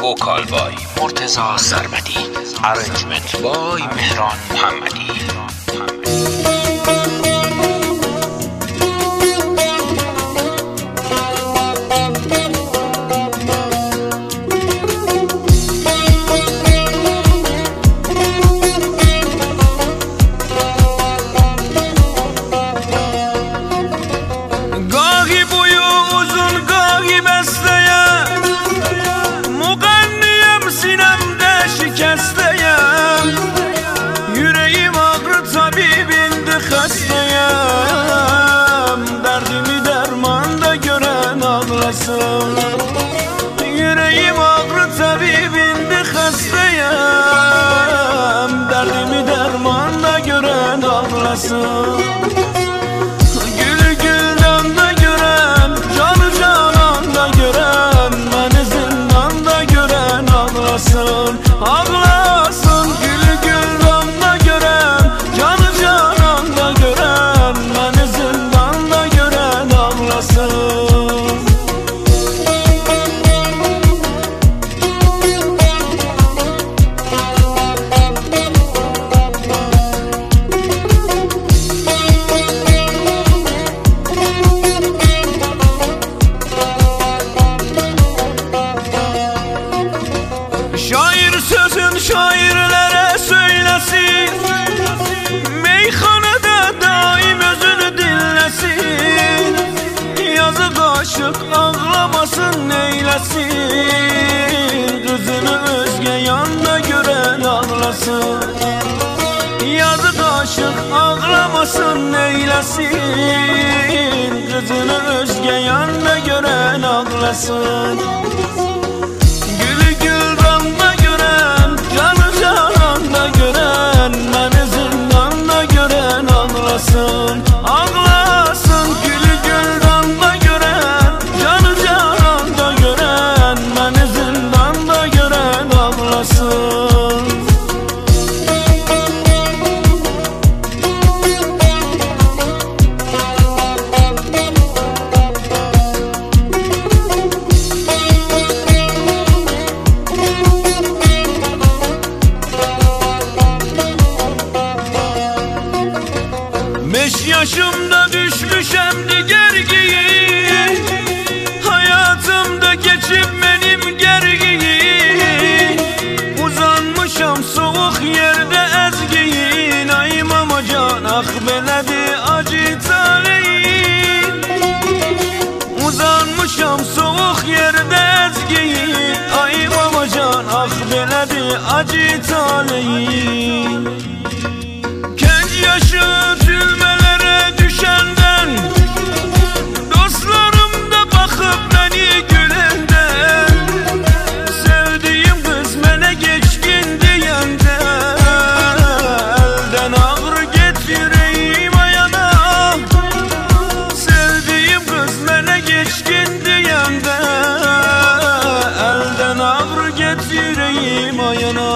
وکال بای مرتضی سرمدی، ارنجمنت بای مهران محمدی. Yüreğim ağrı tabibindi hastayım, derdimi dermanda gören ağlasın. Gülü güldanda gören, canı cananda gören, beni zindanda gören ağlasın, ağlasın. Gülü güldanda gören, canı cananda gören, beni zindanda gören ağlasın. Şair sözün şairlere söylesin, meyhanede daim özünü dinlesin. Yazık aşık ağlamasın neylesin, kızını özge yanda gören ağlasın. Yazık aşık ağlamasın neylesin, kızını özge yanda gören ağlasın. Ağlasın, gülü güldanda gören, canı cananda gören, beni zindanda gören ağlasın. Beş yaşımda düşmüşem gergiyi, hayatımda geçip benim gergiyi. Uzanmışam soğuk yerde ezgiyin, ay mamacan ah beledi acı taleyin. Uzanmışam soğuk yerde ezgiyin, ay mamacan ah beledi acı taleyin. Genç yaşım zülmelere düşenden, dostlarım da bakıp beni gülenden, sevdiğim kız mene geçkin diyenden, elden ağır getireyim ayana. Sevdiğim kız mene geçkin diyenden, elden ağır getireyim ayana.